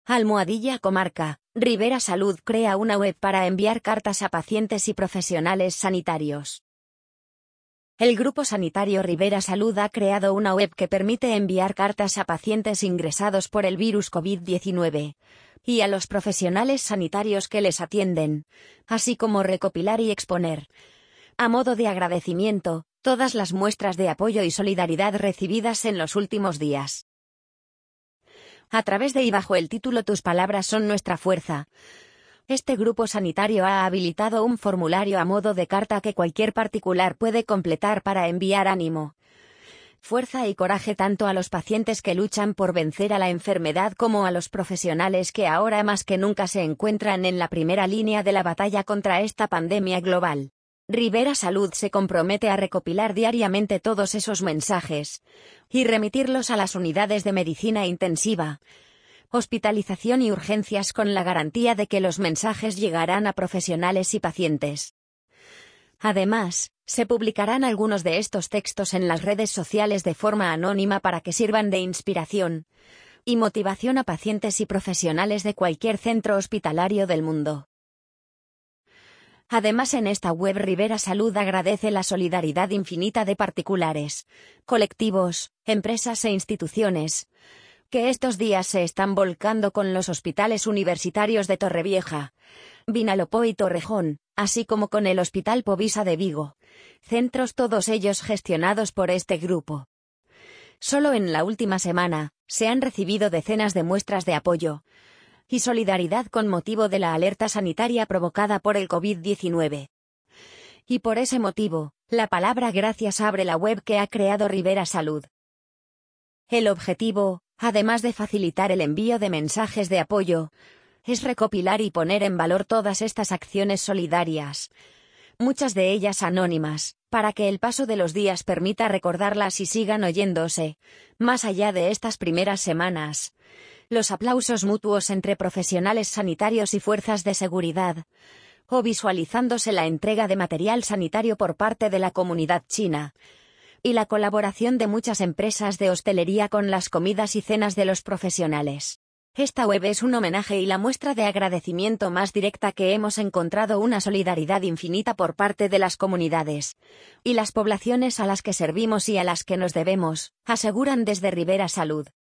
Almohadilla Comarca. Ribera Salud crea una web para enviar cartas a pacientes y profesionales sanitarios. El Grupo Sanitario Ribera Salud ha creado una web que permite enviar cartas a pacientes ingresados por el virus COVID-19 y a los profesionales sanitarios que les atienden, así como recopilar y exponer, a modo de agradecimiento, todas las muestras de apoyo y solidaridad recibidas en los últimos días. A través de y bajo el título Tus palabras son nuestra fuerza, este grupo sanitario ha habilitado un formulario a modo de carta que cualquier particular puede completar para enviar ánimo, fuerza y coraje tanto a los pacientes que luchan por vencer a la enfermedad como a los profesionales que ahora más que nunca se encuentran en la primera línea de la batalla contra esta pandemia global. Ribera Salud se compromete a recopilar diariamente todos esos mensajes y remitirlos a las unidades de medicina intensiva, hospitalización y urgencias con la garantía de que los mensajes llegarán a profesionales y pacientes. Además, se publicarán algunos de estos textos en las redes sociales de forma anónima para que sirvan de inspiración y motivación a pacientes y profesionales de cualquier centro hospitalario del mundo. Además, en esta web Ribera Salud agradece la solidaridad infinita de particulares, colectivos, empresas e instituciones, que estos días se están volcando con los hospitales universitarios de Torrevieja, Vinalopó y Torrejón, así como con el Hospital Povisa de Vigo, centros todos ellos gestionados por este grupo. Solo en la última semana, se han recibido decenas de muestras de apoyo y solidaridad con motivo de la alerta sanitaria provocada por el COVID-19. Y por ese motivo, la palabra gracias abre la web que ha creado Ribera Salud. El objetivo, además de facilitar el envío de mensajes de apoyo, es recopilar y poner en valor todas estas acciones solidarias, muchas de ellas anónimas, para que el paso de los días permita recordarlas y sigan oyéndose, más allá de estas primeras semanas, los aplausos mutuos entre profesionales sanitarios y fuerzas de seguridad, o visualizándose la entrega de material sanitario por parte de la comunidad china, y la colaboración de muchas empresas de hostelería con las comidas y cenas de los profesionales. Esta web es un homenaje y la muestra de agradecimiento más directa que hemos encontrado, una solidaridad infinita por parte de las comunidades y las poblaciones a las que servimos y a las que nos debemos, aseguran desde Ribera Salud.